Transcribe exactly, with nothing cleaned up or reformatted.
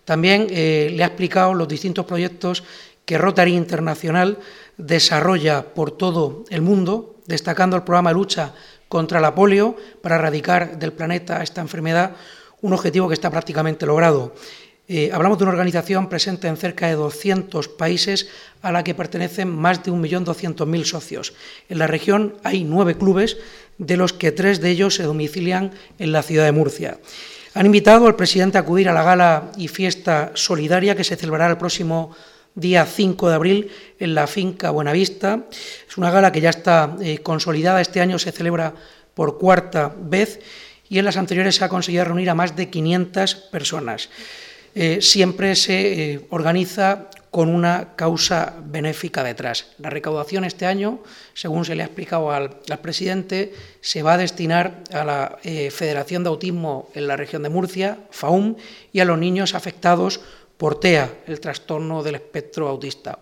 También eh, le ha explicado los distintos proyectos que Rotary Internacional desarrolla por todo el mundo, destacando el programa de lucha contra la polio para erradicar del planeta esta enfermedad, un objetivo que está prácticamente logrado. Eh, hablamos de una organización presente en cerca de doscientos países a la que pertenecen más de un millón doscientos mil socios. En la región hay nueve clubes, de los que tres de ellos se domicilian en la ciudad de Murcia. Han invitado al presidente a acudir a la gala y fiesta solidaria que se celebrará el próximo día cinco de abril en la finca Buenavista. Es una gala que ya está eh, consolidada, este año se celebra por cuarta vez y en las anteriores se ha conseguido reunir a más de quinientas personas. Eh, siempre se eh, organiza con una causa benéfica detrás. La recaudación este año, según se le ha explicado al, al presidente, se va a destinar a la eh, Federación de Autismo en la región de Murcia, FAUM, y a los niños afectados por TEA, el trastorno del espectro autista.